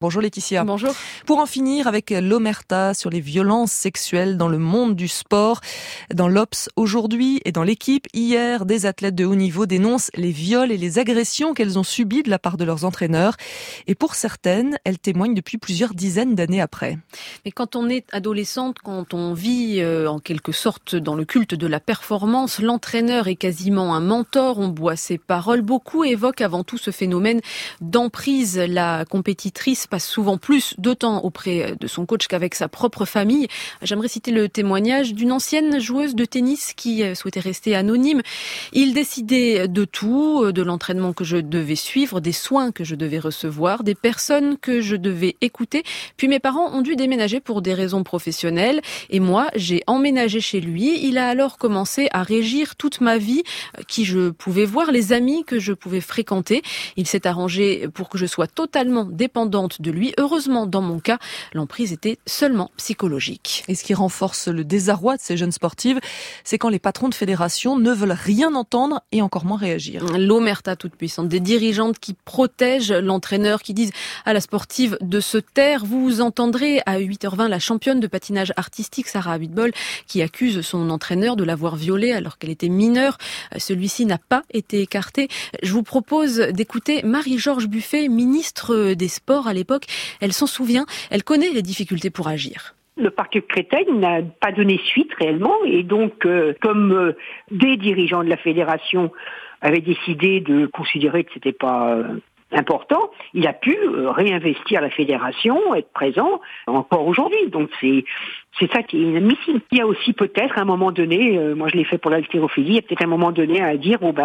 Bonjour Laetitia. Bonjour. Pour en finir avec l'omerta sur les violences sexuelles dans le monde du sport, dans l'Obs aujourd'hui et dans l'équipe, hier, des athlètes de haut niveau dénoncent les viols et les agressions qu'elles ont subies de la part de leurs entraîneurs. Et pour certaines, elles témoignent depuis plusieurs dizaines d'années après. Mais quand on est adolescente, quand on vit en quelque sorte dans le culte de la performance, l'entraîneur est quasiment un mentor, on boit ses paroles. Beaucoup évoquent avant tout ce phénomène d'emprise. La compétitrice passe souvent plus de temps auprès de son coach qu'avec sa propre famille. J'aimerais citer le témoignage d'une ancienne joueuse de tennis qui souhaitait rester anonyme. Il décidait de tout, de l'entraînement que je devais suivre, des soins que je devais recevoir, des personnes que je devais écouter. Puis mes parents ont dû déménager pour des raisons professionnelles et moi, j'ai emménagé chez lui. Il a alors commencé à régir toute ma vie, qui je pouvais voir, les amis que je pouvais fréquenter. Il s'est arrangé pour que je sois totalement dépendante de lui. Heureusement, dans mon cas, l'emprise était seulement psychologique. Et ce qui renforce le désarroi de ces jeunes sportives, c'est quand les patrons de fédération ne veulent rien entendre et encore moins réagir. L'omerta toute puissante, des dirigeantes qui protègent l'entraîneur, qui disent à la sportive de se taire. Vous entendrez à 8h20 la championne de patinage artistique, Sarah Abitbol, qui accuse son entraîneur de l'avoir violée alors qu'elle était mineure. Celui-ci n'a pas été écarté. Je vous propose d'écouter Marie-Georges Buffet, ministre des Sports à l'époque. Elle s'en souvient, elle connaît les difficultés pour agir. Le parquet Créteil n'a pas donné suite réellement et donc comme des dirigeants de la fédération avaient décidé de considérer que c'était pas important, il a pu réinvestir la fédération, être présent encore aujourd'hui. Donc c'est ça qui est inadmissible. Il y a aussi peut-être à un moment donné, moi je l'ai fait pour l'haltérophilie, il y a peut-être un moment donné à dire on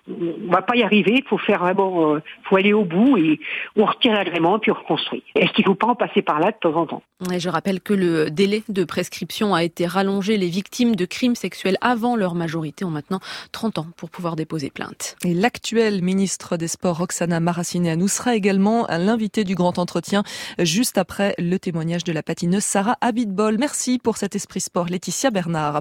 va pas y arriver, il faut faire vraiment, faut aller au bout et on retire l'agrément puis on reconstruit. Est-ce qu'il faut pas en passer par là de temps en temps? Et je rappelle que le délai de prescription a été rallongé. Les victimes de crimes sexuels avant leur majorité ont maintenant 30 ans pour pouvoir déposer plainte. Et l'actuelle ministre des Sports, Roxana Maracineanu, sera également l'invitée du grand entretien juste après le témoignage de la patineuse Sarah Abitbol. Merci pour cet Esprit Sport, Laetitia Bernard.